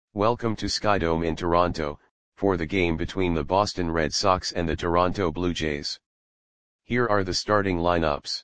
Welcome to Skydome in Toronto, for the game between the Boston Red Sox and the Toronto Blue Jays. Here are the starting lineups.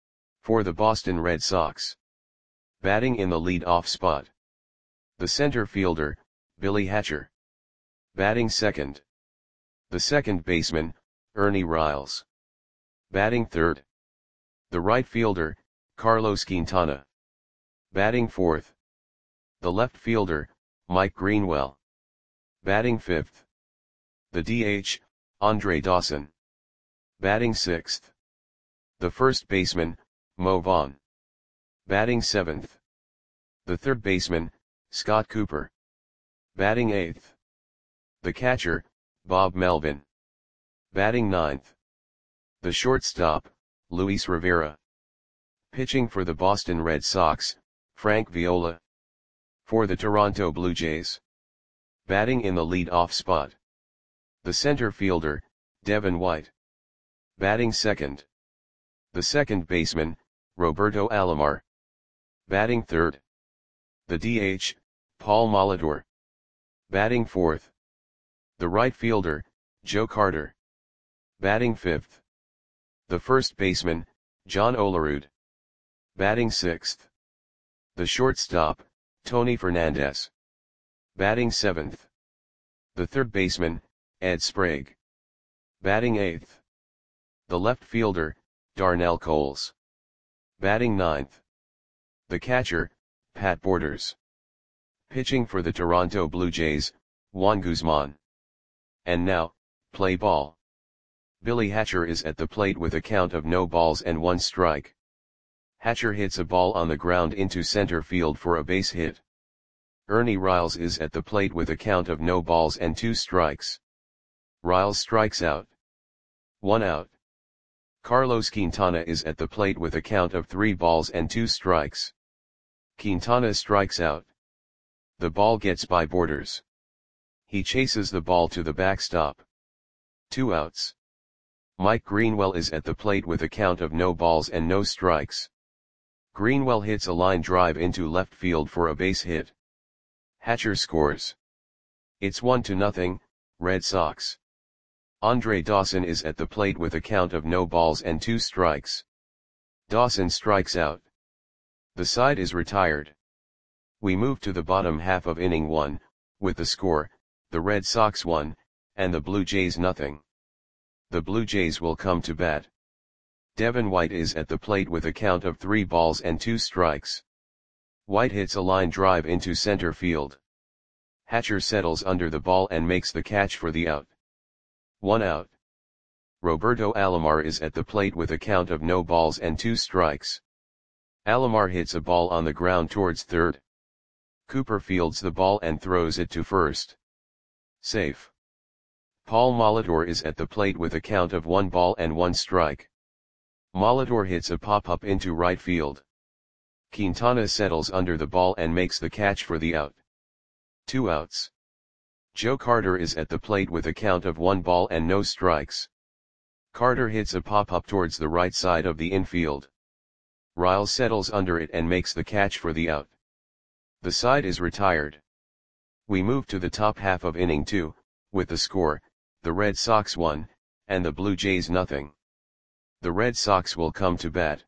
For the Boston Red Sox. Batting in the lead-off spot. The center fielder, Billy Hatcher. Batting second. The second baseman, Ernie Riles. Batting third. The right fielder, Carlos Quintana. Batting fourth. The left fielder, Mike Greenwell. Batting fifth. The DH, Andre Dawson. Batting sixth. The first baseman, Mo Vaughn. Batting seventh. The third baseman, Scott Cooper. Batting eighth. The catcher, Bob Melvin. Batting ninth. The shortstop, Luis Rivera. Pitching for the Boston Red Sox, Frank Viola. For the Toronto Blue Jays. Batting in the lead-off spot. The center fielder, Devin White. Batting second. The second baseman, Roberto Alomar. Batting third. The DH, Paul Molitor. Batting fourth. The right fielder, Joe Carter. Batting fifth. The first baseman, John Olerud. Batting sixth. The shortstop, Tony Fernandez. Batting seventh. The third baseman, Ed Sprague. Batting eighth. The left fielder, Darnell Coles. Batting ninth. The catcher, Pat Borders. Pitching for the Toronto Blue Jays, Juan Guzman. And now, play ball. Billy Hatcher is at the plate with a count of no balls and one strike. Hatcher hits a ball on the ground into center field for a base hit. Ernie Riles is at the plate with a count of no balls and two strikes. Riles strikes out. 1 out. Carlos Quintana is at the plate with a count of 3 balls and 2 strikes. Quintana strikes out. The ball gets by Borders. He chases the ball to the backstop. 2 outs. Mike Greenwell is at the plate with a count of no balls and no strikes. Greenwell hits a line drive into left field for a base hit. Hatcher scores. It's 1-0, Red Sox. Andre Dawson is at the plate with a count of no balls and 2 strikes. Dawson strikes out. The side is retired. We move to the bottom half of inning 1, with the score, the Red Sox 1, and the Blue Jays 0. The Blue Jays will come to bat. Devin White is at the plate with a count of 3 balls and 2 strikes. White hits a line drive into center field. Hatcher settles under the ball and makes the catch for the out. 1 out. Roberto Alomar is at the plate with a count of no balls and 2 strikes. Alomar hits a ball on the ground towards third. Cooper fields the ball and throws it to first. Safe. Paul Molitor is at the plate with a count of 1 ball and 1 strike. Molitor hits a pop-up into right field. Quintana settles under the ball and makes the catch for the out. 2 outs. Joe Carter is at the plate with a count of 1 ball and no strikes. Carter hits a pop-up towards the right side of the infield. Riles settles under it and makes the catch for the out. The side is retired. We move to the top half of inning 2, with the score, the Red Sox 1, and the Blue Jays 0. The Red Sox will come to bat.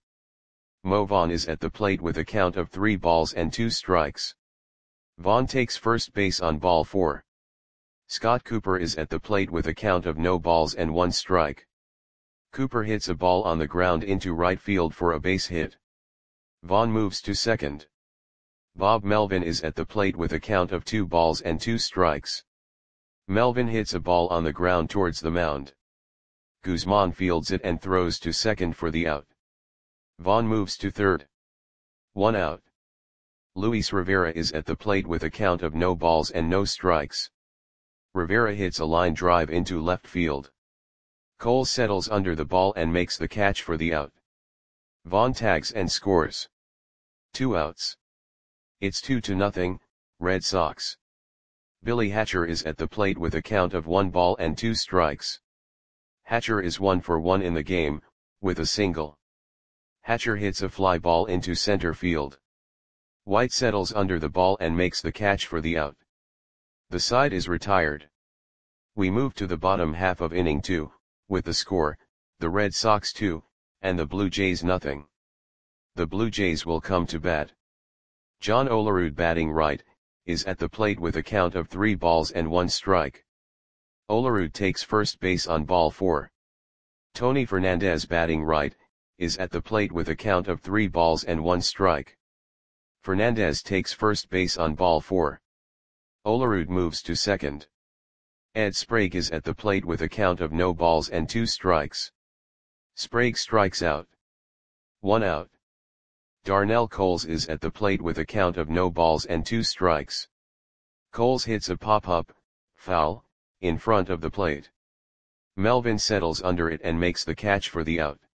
Mo Vaughn is at the plate with a count of 3 balls and 2 strikes. Vaughn takes first base on ball 4. Scott Cooper is at the plate with a count of no balls and 1 strike. Cooper hits a ball on the ground into right field for a base hit. Vaughn moves to second. Bob Melvin is at the plate with a count of 2 balls and 2 strikes. Melvin hits a ball on the ground towards the mound. Guzman fields it and throws to second for the out. Vaughn moves to third. 1 out. Luis Rivera is at the plate with a count of no balls and no strikes. Rivera hits a line drive into left field. Cole settles under the ball and makes the catch for the out. Vaughn tags and scores. 2 outs. It's 2-0, Red Sox. Billy Hatcher is at the plate with a count of 1 ball and 2 strikes. Hatcher is 1 for 1 in the game, with a single. Hatcher hits a fly ball into center field. White settles under the ball and makes the catch for the out. The side is retired. We move to the bottom half of inning 2, with the score, the Red Sox 2, and the Blue Jays nothing. The Blue Jays will come to bat. John Olerud batting right, is at the plate with a count of 3 balls and 1 strike. Olerud takes first base on ball 4. Tony Fernandez batting right, is at the plate with a count of 3 balls and 1 strike. Fernandez takes first base on ball 4. Olerud moves to second. Ed Sprague is at the plate with a count of no balls and 2 strikes. Sprague strikes out. 1 out. Darnell Coles is at the plate with a count of no balls and 2 strikes. Coles hits a pop-up, foul, in front of the plate. Melvin settles under it and makes the catch for the out.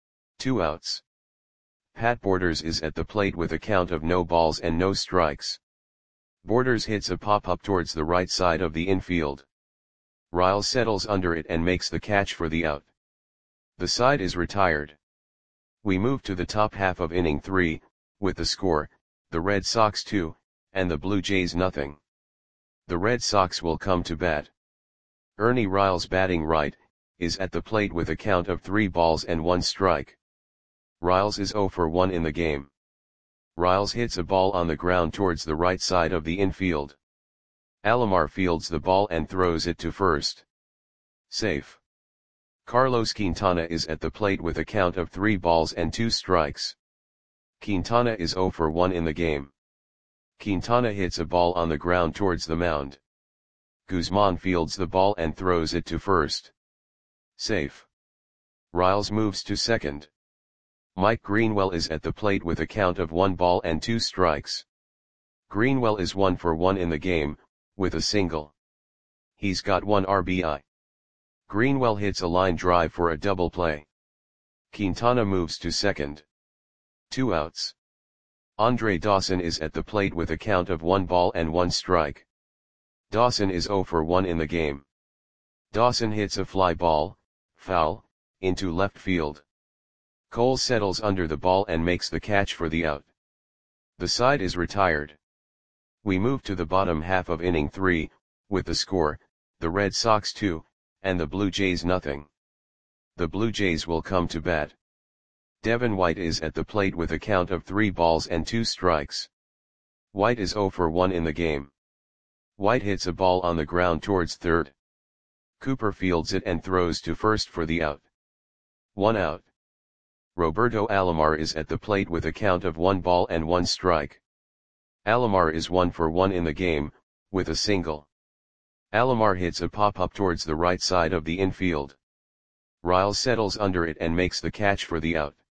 2 outs. Pat Borders is at the plate with a count of no balls and no strikes. Borders hits a pop-up towards the right side of the infield. Riles settles under it and makes the catch for the out. The side is retired. We move to the top half of inning 3, with the score, the Red Sox 2, and the Blue Jays nothing. The Red Sox will come to bat. Ernie Riles batting right, is at the plate with a count of 3 balls and 1 strike. Riles is 0 for 1 in the game. Riles hits a ball on the ground towards the right side of the infield. Alomar fields the ball and throws it to first. Safe. Carlos Quintana is at the plate with a count of 3 balls and 2 strikes. Quintana is 0 for 1 in the game. Quintana hits a ball on the ground towards the mound. Guzman fields the ball and throws it to first. Safe. Riles moves to second. Mike Greenwell is at the plate with a count of 1 ball and 2 strikes. Greenwell is 1 for 1 in the game, with a single. He's got 1 RBI. Greenwell hits a line drive for a double play. Quintana moves to second. 2 outs. Andre Dawson is at the plate with a count of 1 ball and 1 strike. Dawson is 0 for 1 in the game. Dawson hits a fly ball, foul, into left field. Cole settles under the ball and makes the catch for the out. The side is retired. We move to the bottom half of inning 3, with the score, the Red Sox 2, and the Blue Jays nothing. The Blue Jays will come to bat. Devin White is at the plate with a count of 3 balls and 2 strikes. White is 0 for 1 in the game. White hits a ball on the ground towards third. Cooper fields it and throws to first for the out. 1 out. Roberto Alomar is at the plate with a count of 1 ball and 1 strike. Alomar is 1 for 1 in the game, with a single. Alomar hits a pop-up towards the right side of the infield. Riles settles under it and makes the catch for the out.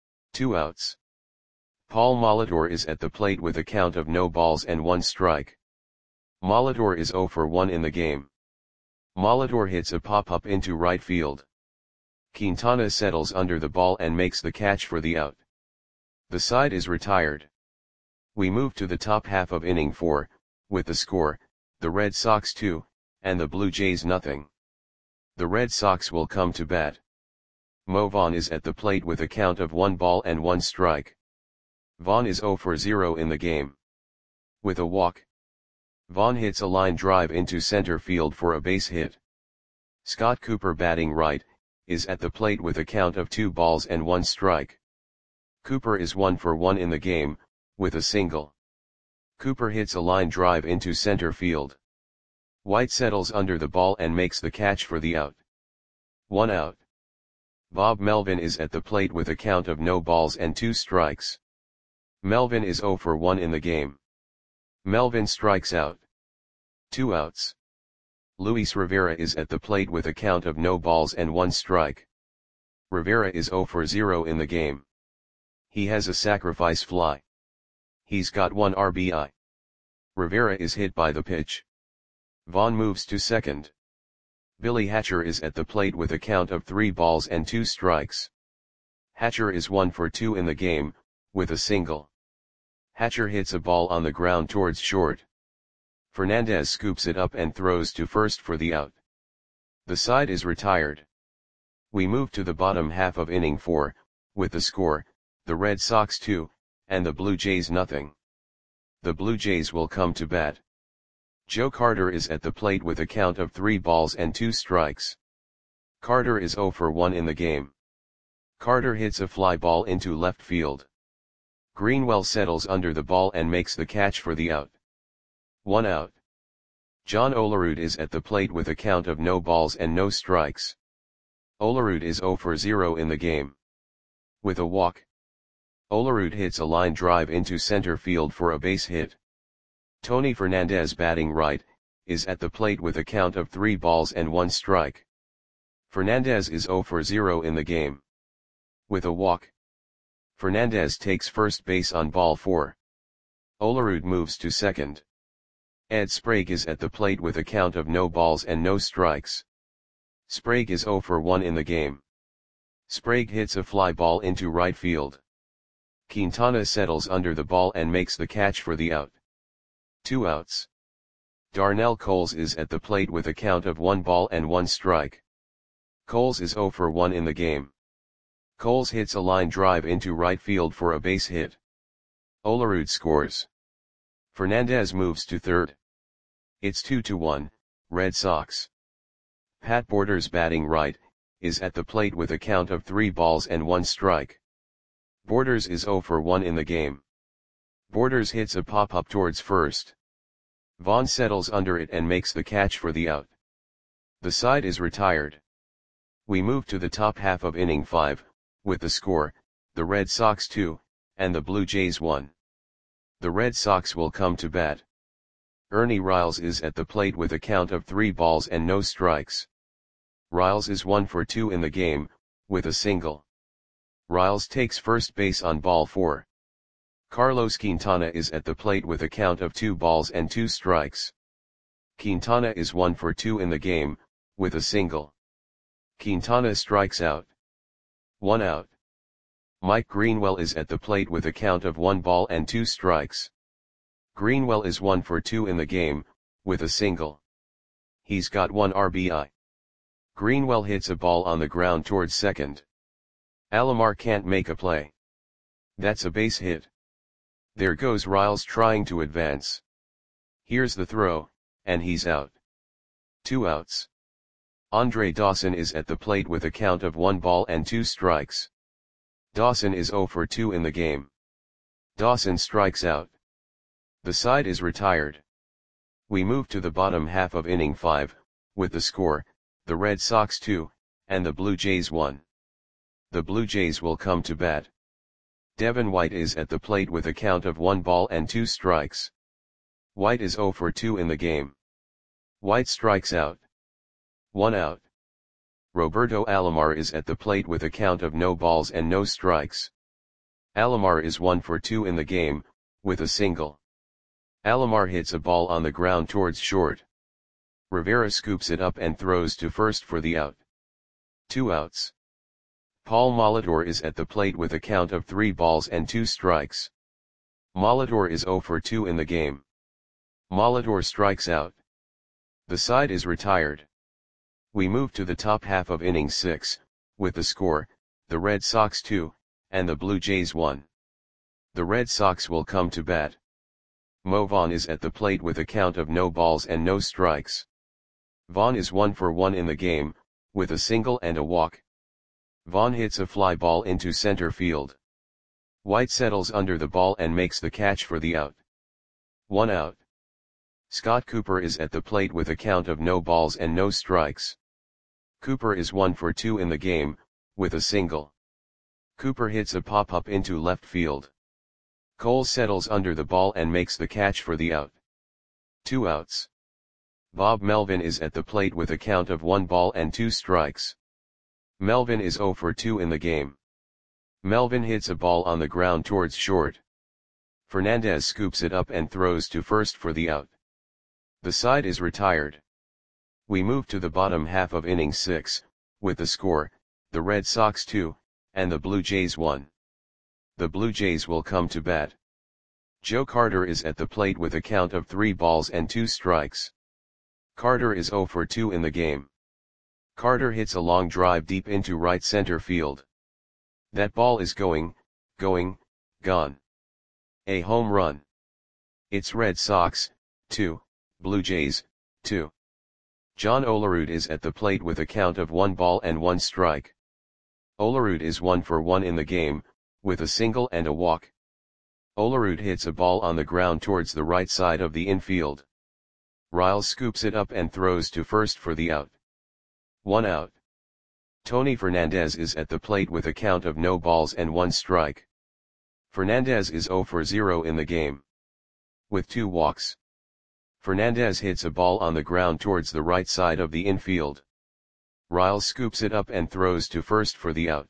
2 outs. Paul Molitor is at the plate with a count of no balls and 1 strike. Molitor is 0 for 1 in the game. Molitor hits a pop-up into right field. Quintana settles under the ball and makes the catch for the out. The side is retired. We move to the top half of inning 4, with the score, the Red Sox 2, and the Blue Jays nothing. The Red Sox will come to bat. Mo Vaughn is at the plate with a count of 1 ball and 1 strike. Vaughn is 0 for 0 in the game. With a walk. Vaughn hits a line drive into center field for a base hit. Scott Cooper batting right, is at the plate with a count of 2 balls and 1 strike. Cooper is 1 for 1 in the game, with a single. Cooper hits a line drive into center field. White settles under the ball and makes the catch for the out. 1 out. Bob Melvin is at the plate with a count of no balls and 2 strikes. Melvin is 0 for 1 in the game. Melvin strikes out. 2 outs. Luis Rivera is at the plate with a count of no balls and 1 strike. Rivera is 0 for 0 in the game. He has a sacrifice fly. He's got 1 RBI. Rivera is hit by the pitch. Vaughn moves to second. Billy Hatcher is at the plate with a count of 3 balls and 2 strikes. Hatcher is 1 for 2 in the game, with a single. Hatcher hits a ball on the ground towards short. Fernandez scoops it up and throws to first for the out. The side is retired. We move to the bottom half of inning 4, with the score, the Red Sox 2, and the Blue Jays nothing. The Blue Jays will come to bat. Joe Carter is at the plate with a count of 3 balls and 2 strikes. Carter is 0 for 1 in the game. Carter hits a fly ball into left field. Greenwell settles under the ball and makes the catch for the out. 1 out. John Olerud is at the plate with a count of no balls and no strikes. Olerud is 0 for 0 in the game. With a walk, Olerud hits a line drive into center field for a base hit. Tony Fernandez, batting right, is at the plate with a count of 3 balls and 1 strike. Fernandez is 0 for 0 in the game. With a walk, Fernandez takes first base on ball 4. Olerud moves to second. Ed Sprague is at the plate with a count of no balls and no strikes. Sprague is 0 for 1 in the game. Sprague hits a fly ball into right field. Quintana settles under the ball and makes the catch for the out. 2 outs. Darnell Coles is at the plate with a count of 1 ball and 1 strike. Coles is 0 for 1 in the game. Coles hits a line drive into right field for a base hit. Olerud scores. Fernandez moves to third. It's 2-1, Red Sox. Pat Borders, batting right, is at the plate with a count of 3 balls and 1 strike. Borders is 0 for 1 in the game. Borders hits a pop-up towards first. Vaughn settles under it and makes the catch for the out. The side is retired. We move to the top half of inning 5, with the score, the Red Sox 2, and the Blue Jays 1. The Red Sox will come to bat. Ernie Riles is at the plate with a count of 3 balls and no strikes. Riles is 1 for 2 in the game, with a single. Riles takes first base on ball 4. Carlos Quintana is at the plate with a count of 2 balls and 2 strikes. Quintana is 1 for 2 in the game, with a single. Quintana strikes out. 1 out. Mike Greenwell is at the plate with a count of 1 ball and 2 strikes. Greenwell is 1 for 2 in the game, with a single. He's got 1 RBI. Greenwell hits a ball on the ground towards second. Alomar can't make a play. That's a base hit. There goes Riles trying to advance. Here's the throw, and he's out. 2 outs. Andre Dawson is at the plate with a count of 1 ball and 2 strikes. Dawson is 0 for 2 in the game. Dawson strikes out. The side is retired. We move to the bottom half of inning 5, with the score, the Red Sox 2, and the Blue Jays 1. The Blue Jays will come to bat. Devin White is at the plate with a count of 1 ball and 2 strikes. White is 0 for 2 in the game. White strikes out. 1 out. Roberto Alomar is at the plate with a count of no balls and no strikes. Alomar is 1 for 2 in the game, with a single. Alomar hits a ball on the ground towards short. Rivera scoops it up and throws to first for the out. 2 outs. Paul Molitor is at the plate with a count of 3 balls and 2 strikes. Molitor is 0 for 2 in the game. Molitor strikes out. The side is retired. We move to the top half of inning 6, with the score, the Red Sox 2, and the Blue Jays 1. The Red Sox will come to bat. Mo Vaughn is at the plate with a count of no balls and no strikes. Vaughn is 1 for 1 in the game, with a single and a walk. Vaughn hits a fly ball into center field. White settles under the ball and makes the catch for the out. 1 out. Scott Cooper is at the plate with a count of no balls and no strikes. Cooper is 1 for 2 in the game, with a single. Cooper hits a pop-up into left field. Cole settles under the ball and makes the catch for the out. 2 outs. Bob Melvin is at the plate with a count of 1 ball and 2 strikes. Melvin is 0 for 2 in the game. Melvin hits a ball on the ground towards short. Fernandez scoops it up and throws to first for the out. The side is retired. We move to the bottom half of inning 6, with the score, the Red Sox 2, and the Blue Jays 1. The Blue Jays will come to bat. Joe Carter is at the plate with a count of 3 balls and 2 strikes. Carter is 0 for 2 in the game. Carter hits a long drive deep into right center field. That ball is gone. A home run. It's Red Sox 2, Blue Jays, 2. John Olerud is at the plate with a count of 1 ball and 1 strike. Olerud is 1 for 1 in the game, with a single and a walk. Olerud hits a ball on the ground towards the right side of the infield. Riles scoops it up and throws to first for the out. 1 out. Tony Fernandez is at the plate with a count of no balls and 1 strike. Fernandez is 0 for 0 in the game, with 2 walks. Fernandez hits a ball on the ground towards the right side of the infield. Riles scoops it up and throws to first for the out.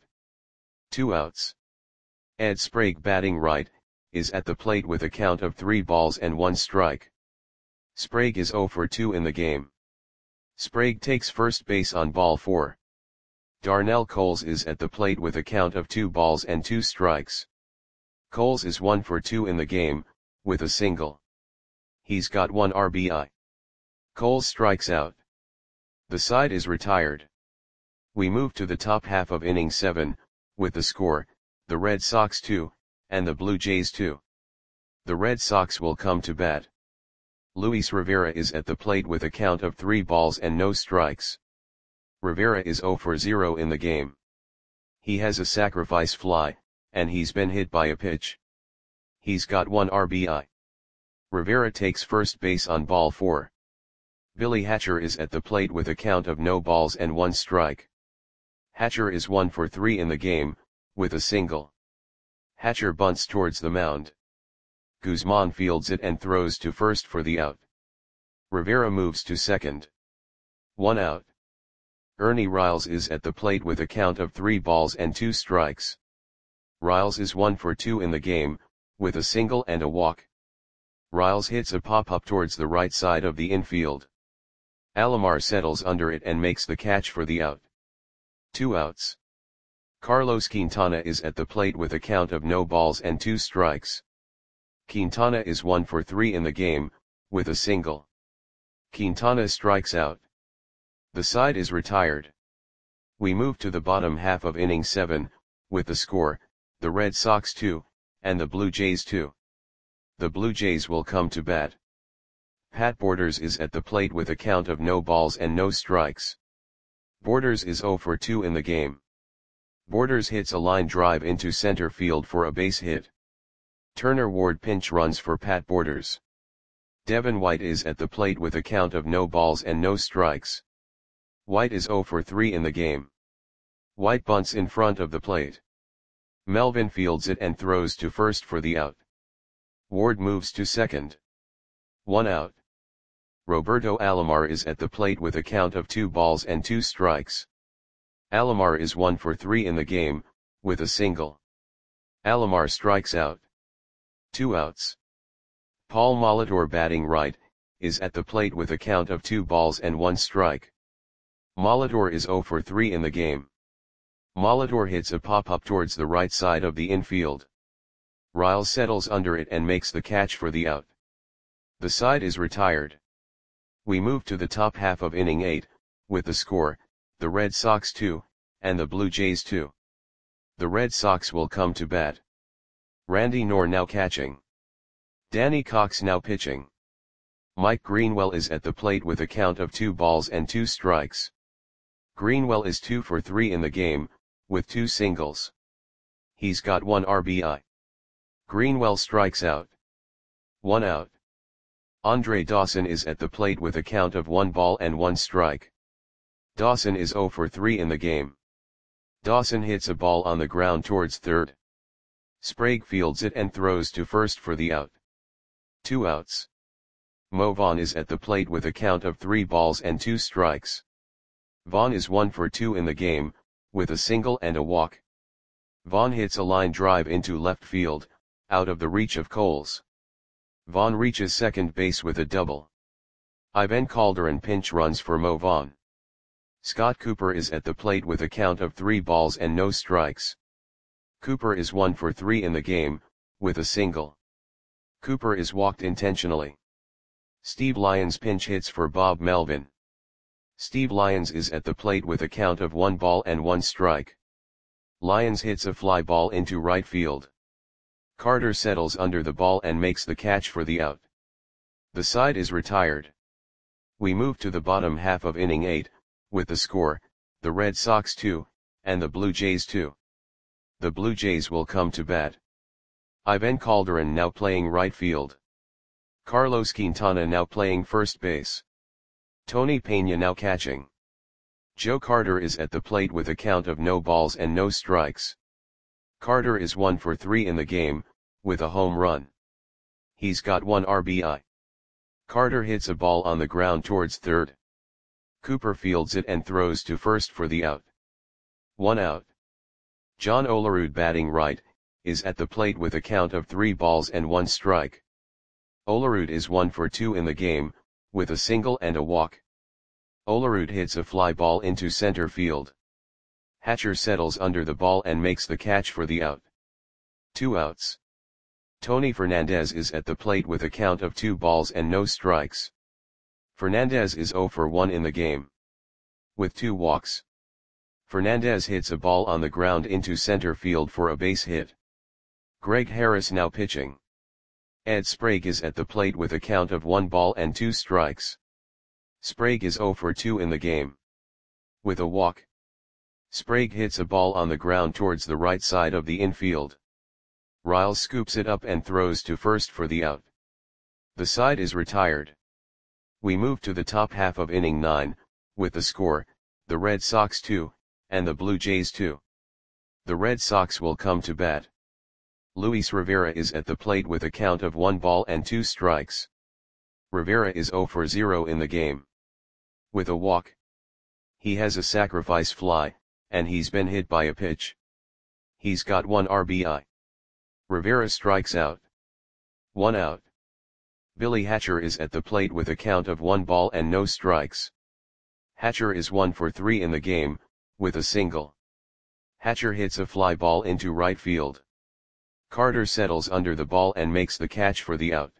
2 outs. Ed Sprague, batting right, is at the plate with a count of 3 balls and 1 strike. Sprague is 0 for 2 in the game. Sprague takes first base on ball 4. Darnell Coles is at the plate with a count of 2 balls and 2 strikes. Coles is 1 for 2 in the game, with a single. He's got 1 RBI. Coles strikes out. The side is retired. We move to the top half of inning 7, with the score, the Red Sox 2, and the Blue Jays 2. The Red Sox will come to bat. Luis Rivera is at the plate with a count of 3 balls and no strikes. Rivera is 0 for 0 in the game. He has a sacrifice fly, and he's been hit by a pitch. He's got 1 RBI. Rivera takes first base on ball 4. Billy Hatcher is at the plate with a count of no balls and 1 strike. Hatcher is 1 for 3 in the game, with a single. Hatcher bunts towards the mound. Guzman fields it and throws to first for the out. Rivera moves to second. 1 out. Ernie Riles is at the plate with a count of 3 balls and 2 strikes. Riles is 1 for 2 in the game, with a single and a walk. Riles hits a pop-up towards the right side of the infield. Alomar settles under it and makes the catch for the out. 2 outs. Carlos Quintana is at the plate with a count of no balls and 2 strikes. Quintana is 1 for 3 in the game, with a single. Quintana strikes out. The side is retired. We move to the bottom half of inning 7, with the score, the Red Sox 2, and the Blue Jays 2. The Blue Jays will come to bat. Pat Borders is at the plate with a count of no balls and no strikes. Borders is 0 for 2 in the game. Borders hits a line drive into center field for a base hit. Turner Ward pinch runs for Pat Borders. Devin White is at the plate with a count of no balls and no strikes. White is 0 for 3 in the game. White bunts in front of the plate. Melvin fields it and throws to first for the out. Ward moves to second. 1 out. Roberto Alomar is at the plate with a count of 2 balls and 2 strikes. Alomar is 1 for 3 in the game, with a single. Alomar strikes out. 2 outs. Paul Molitor, batting right, is at the plate with a count of 2 balls and 1 strike. Molitor is 0 for 3 in the game. Molitor hits a pop-up towards the right side of the infield. Riles settles under it and makes the catch for the out. The side is retired. We move to the top half of inning 8, with the score, the Red Sox 2, and the Blue Jays 2. The Red Sox will come to bat. Randy Knorr now catching. Danny Cox now pitching. Mike Greenwell is at the plate with a count of 2 balls and 2 strikes. Greenwell is 2 for 3 in the game, with 2 singles. He's got 1 RBI. Greenwell strikes out. 1 out. Andre Dawson is at the plate with a count of 1 ball and 1 strike. Dawson is 0 for 3 in the game. Dawson hits a ball on the ground towards third. Sprague fields it and throws to first for the out. 2 outs. Mo Vaughn is at the plate with a count of 3 balls and 2 strikes. Vaughn is 1 for 2 in the game, with a single and a walk. Vaughn hits a line drive into left field, out of the reach of Coles. Vaughn reaches second base with a double. Ivan Calderon pinch runs for Mo Vaughn. Scott Cooper is at the plate with a count of 3 balls and no strikes. Cooper is 1 for 3 in the game, with a single. Cooper is walked intentionally. Steve Lyons pinch hits for Bob Melvin. Steve Lyons is at the plate with a count of 1 ball and 1 strike. Lyons hits a fly ball into right field. Carter settles under the ball and makes the catch for the out. The side is retired. We move to the bottom half of inning 8, with the score, the Red Sox 2, and the Blue Jays 2. The Blue Jays will come to bat. Ivan Calderon now playing right field. Carlos Quintana now playing first base. Tony Peña now catching. Joe Carter is at the plate with a count of no balls and no strikes. Carter is 1 for 3 in the game, with a home run. He's got 1 RBI. Carter hits a ball on the ground towards third. Cooper fields it and throws to first for the out. 1 out. John Olerud batting right, is at the plate with a count of 3 balls and 1 strike. Olerud is 1 for 2 in the game, with a single and a walk. Olerud hits a fly ball into center field. Hatcher settles under the ball and makes the catch for the out. 2 outs. Tony Fernandez is at the plate with a count of 2 balls and no strikes. Fernandez is 0 for 1 in the game. With 2 walks. Fernandez hits a ball on the ground into center field for a base hit. Greg Harris now pitching. Ed Sprague is at the plate with a count of 1 ball and 2 strikes. Sprague is 0 for 2 in the game. With a walk. Sprague hits a ball on the ground towards the right side of the infield. Riles scoops it up and throws to first for the out. The side is retired. We move to the top half of inning 9, with the score, the Red Sox 2, and the Blue Jays 2. The Red Sox will come to bat. Luis Rivera is at the plate with a count of 1 ball and 2 strikes. Rivera is 0 for 0 in the game. With a walk. He has a sacrifice fly, and he's been hit by a pitch. He's got 1 RBI. Rivera strikes out. 1 out. Billy Hatcher is at the plate with a count of 1 ball and no strikes. Hatcher is 1 for 3 in the game, with a single. Hatcher hits a fly ball into right field. Carter settles under the ball and makes the catch for the out.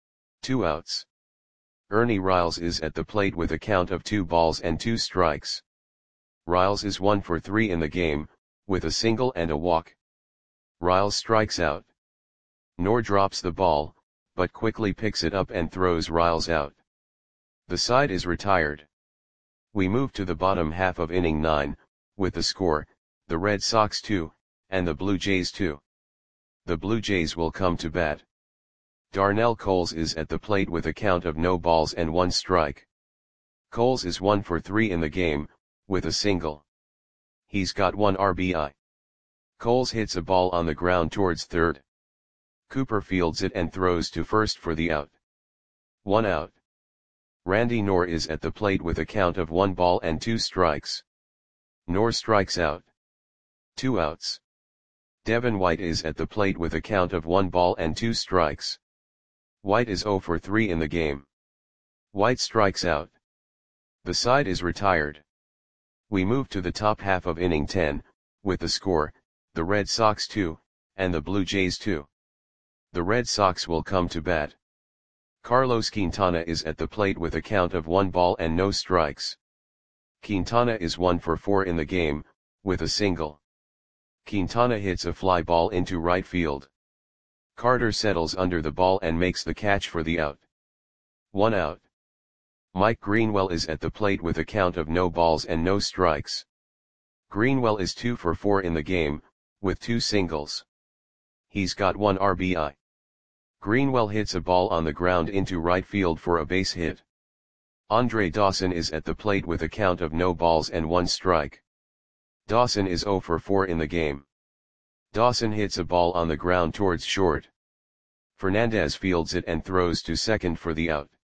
2 outs. Ernie Riles is at the plate with a count of 2 balls and 2 strikes. Riles is 1 for 3 in the game, with a single and a walk. Riles strikes out. Knorr drops the ball, but quickly picks it up and throws Riles out. The side is retired. We move to the bottom half of inning 9, with the score, the Red Sox 2, and the Blue Jays 2. The Blue Jays will come to bat. Darnell Coles is at the plate with a count of no balls and 1 strike. Coles is 1 for 3 in the game, with a single. He's got 1 RBI. Coles hits a ball on the ground towards third. Cooper fields it and throws to first for the out. 1 out. Randy Knorr is at the plate with a count of 1 ball and 2 strikes. Knorr strikes out. 2 outs. Devin White is at the plate with a count of 1 ball and 2 strikes. White is 0 for 3 in the game. White strikes out. The side is retired. We move to the top half of inning 10, with the score, the Red Sox 2, and the Blue Jays 2. The Red Sox will come to bat. Carlos Quintana is at the plate with a count of 1 ball and no strikes. Quintana is 1 for 4 in the game, with a single. Quintana hits a fly ball into right field. Carter settles under the ball and makes the catch for the out. 1 out. Mike Greenwell is at the plate with a count of no balls and no strikes. Greenwell is 2 for 4 in the game, with 2 singles. He's got 1 RBI. Greenwell hits a ball on the ground into right field for a base hit. Andre Dawson is at the plate with a count of no balls and 1 strike. Dawson is 0 for 4 in the game. Dawson hits a ball on the ground towards short. Fernandez fields it and throws to second for the out.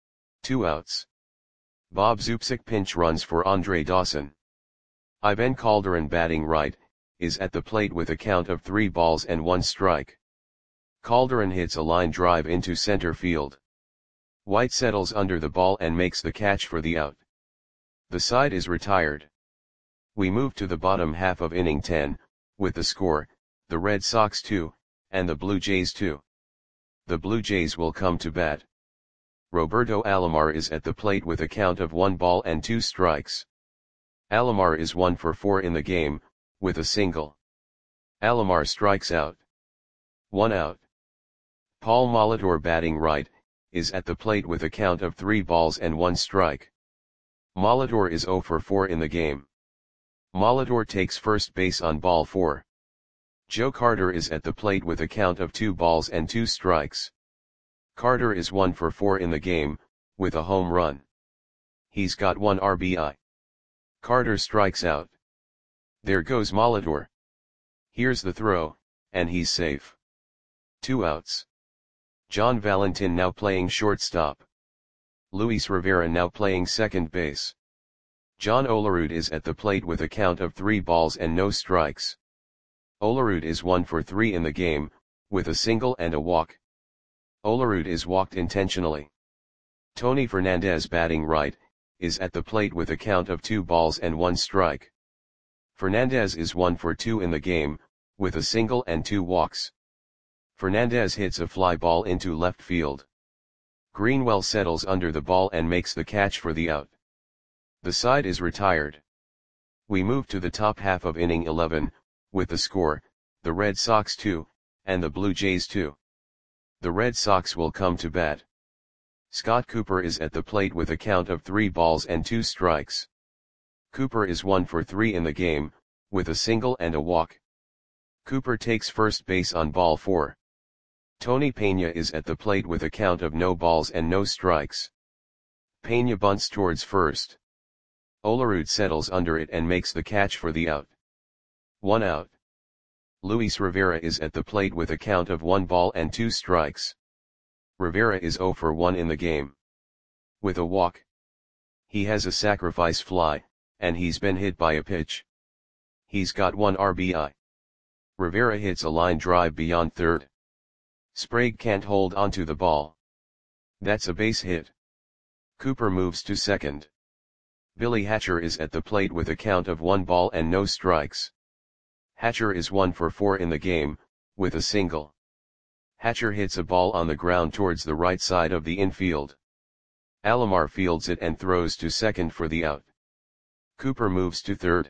2 outs. Bob Zupsik pinch runs for Andre Dawson. Ivan Calderon batting right, is at the plate with a count of 3 balls and 1 strike. Calderon hits a line drive into center field. White settles under the ball and makes the catch for the out. The side is retired. We move to the bottom half of inning 10, with the score, the Red Sox 2, and the Blue Jays 2. The Blue Jays will come to bat. Roberto Alomar is at the plate with a count of 1 ball and 2 strikes. Alomar is 1 for 4 in the game, with a single. Alomar strikes out. 1 out. Paul Molitor batting right, is at the plate with a count of 3 balls and 1 strike. Molitor is 0 for 4 in the game. Molitor takes first base on ball 4. Joe Carter is at the plate with a count of 2 balls and 2 strikes. Carter is 1 for 4 in the game, with a home run. He's got 1 RBI. Carter strikes out. There goes Molitor. Here's the throw, and he's safe. 2 outs. John Valentin now playing shortstop. Luis Rivera now playing second base. John Olerud is at the plate with a count of 3 balls and no strikes. Olerud is 1 for 3 in the game, with a single and a walk. Olerud is walked intentionally. Tony Fernandez, batting right, is at the plate with a count of 2 balls and 1 strike. Fernandez is 1 for 2 in the game, with a single and 2 walks. Fernandez hits a fly ball into left field. Greenwell settles under the ball and makes the catch for the out. The side is retired. We move to the top half of inning 11, with the score, the Red Sox 2, and the Blue Jays 2. The Red Sox will come to bat. Scott Cooper is at the plate with a count of 3 balls and 2 strikes. Cooper is 1 for 3 in the game, with a single and a walk. Cooper takes first base on ball 4. Tony Peña is at the plate with a count of no balls and no strikes. Peña bunts towards first. Olerud settles under it and makes the catch for the out. 1 out. Luis Rivera is at the plate with a count of 1 ball and 2 strikes. Rivera is 0 for 1 in the game. With a walk. He has a sacrifice fly, and he's been hit by a pitch. He's got 1 RBI. Rivera hits a line drive beyond third. Sprague can't hold onto the ball. That's a base hit. Cooper moves to second. Billy Hatcher is at the plate with a count of 1 ball and no strikes. Hatcher is 1 for 4 in the game, with a single. Hatcher hits a ball on the ground towards the right side of the infield. Alomar fields it and throws to second for the out. Cooper moves to third.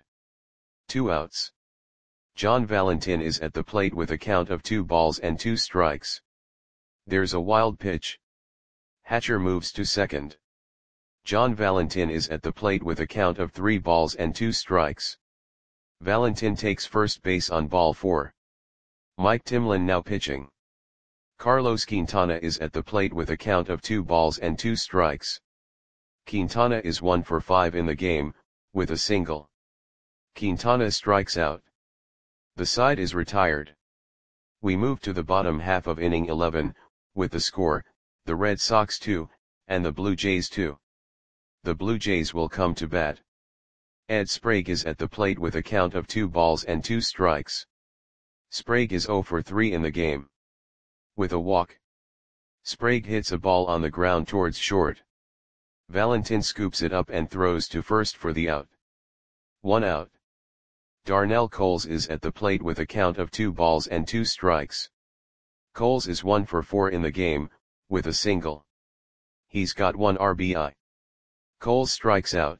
2 outs. John Valentin is at the plate with a count of 2 balls and 2 strikes. There's a wild pitch. Hatcher moves to second. John Valentin is at the plate with a count of 3 balls and 2 strikes. Valentin takes first base on ball 4. Mike Timlin now pitching. Carlos Quintana is at the plate with a count of 2 balls and 2 strikes. Quintana is 1 for 5 in the game, with a single. Quintana strikes out. The side is retired. We move to the bottom half of inning 11, with the score, the Red Sox 2, and the Blue Jays 2. The Blue Jays will come to bat. Ed Sprague is at the plate with a count of 2 balls and 2 strikes. Sprague is 0 for 3 in the game. With a walk. Sprague hits a ball on the ground towards short. Valentin scoops it up and throws to first for the out. 1 out. Darnell Coles is at the plate with a count of 2 balls and 2 strikes. Coles is 1 for 4 in the game, with a single. He's got 1 RBI. Coles strikes out.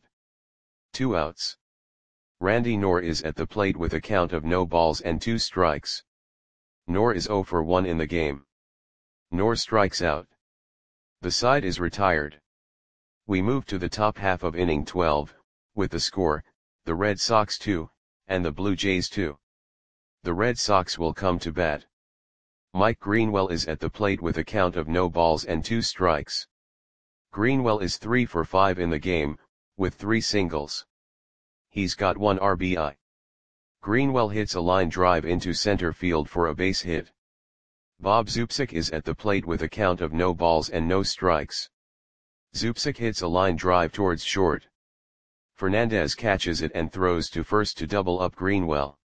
2 outs. Randy Knorr is at the plate with a count of no balls and 2 strikes. Knorr is 0 for 1 in the game. Knorr strikes out. The side is retired. We move to the top half of inning 12, with the score, the Red Sox 2, and the Blue Jays 2. The Red Sox will come to bat. Mike Greenwell is at the plate with a count of no balls and 2 strikes. Greenwell is 3 for 5 in the game, with 3 singles. He's got 1 RBI. Greenwell hits a line drive into center field for a base hit. Bob Zupsik is at the plate with a count of no balls and no strikes. Zupsik hits a line drive towards short. Fernandez catches it and throws to first to double up Greenwell.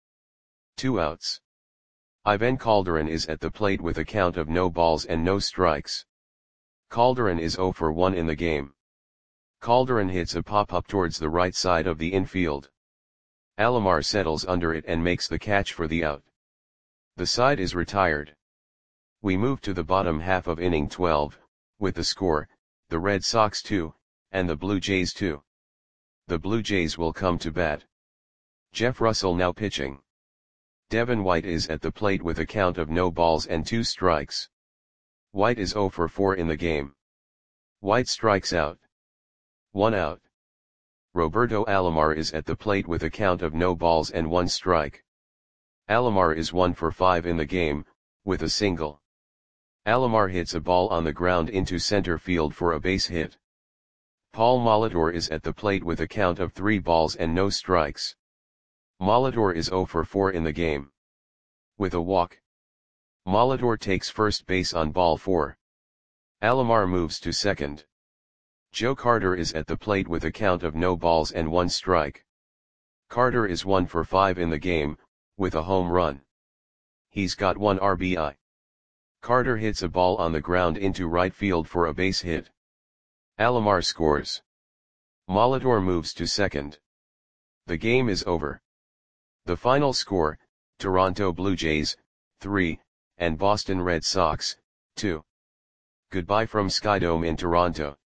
2 outs. Ivan Calderon is at the plate with a count of no balls and no strikes. Calderon is 0 for 1 in the game. Calderon hits a pop-up towards the right side of the infield. Alomar settles under it and makes the catch for the out. The side is retired. We move to the bottom half of inning 12, with the score, the Red Sox 2, and the Blue Jays 2. The Blue Jays will come to bat. Jeff Russell now pitching. Devin White is at the plate with a count of no balls and 2 strikes. White is 0 for 4 in the game. White strikes out. 1 out. Roberto Alomar is at the plate with a count of no balls and 1 strike. Alomar is 1 for 5 in the game, with a single. Alomar hits a ball on the ground into center field for a base hit. Paul Molitor is at the plate with a count of 3 balls and no strikes. Molitor is 0 for 4 in the game. With a walk. Molitor takes first base on ball 4. Alomar moves to second. Joe Carter is at the plate with a count of no balls and 1 strike. Carter is 1 for 5 in the game, with a home run. He's got 1 RBI. Carter hits a ball on the ground into right field for a base hit. Alomar scores. Molitor moves to second. The game is over. The final score, Toronto Blue Jays, 3, and Boston Red Sox, 2. Goodbye from Skydome in Toronto.